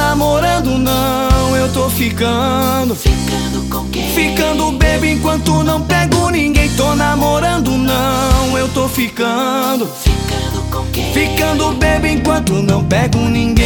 namorando não, eu tô ficando. Ficando com quem? Ficando baby enquanto não pego ninguém. Tô namorando não, eu tô ficando. Ficando com quem? Ficando baby enquanto não pego ninguém.